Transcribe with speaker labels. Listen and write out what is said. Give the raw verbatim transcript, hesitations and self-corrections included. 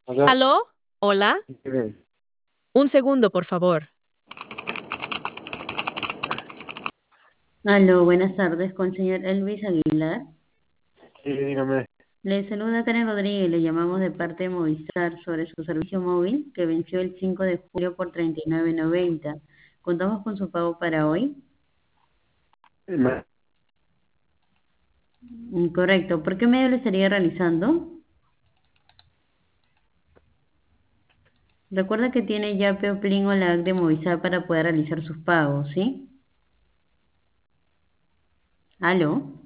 Speaker 1: Hola,
Speaker 2: ¿Aló? ¿Hola?
Speaker 1: dime.
Speaker 2: Un segundo, por favor.
Speaker 3: Aló, buenas tardes, con el señor Elvis Aguilar.
Speaker 1: Sí, dígame.
Speaker 3: Le saluda Karen Rodríguez, le llamamos de parte de Movistar sobre su servicio móvil que venció el cinco de julio por treinta y nueve noventa. ¿Contamos con su pago para hoy?
Speaker 1: Ma-
Speaker 3: Mm, Correcto. ¿Por qué medio lo estaría realizando? Recuerda que tiene ya Plin o la app de Movistar para poder realizar sus pagos, ¿sí? ¿Aló?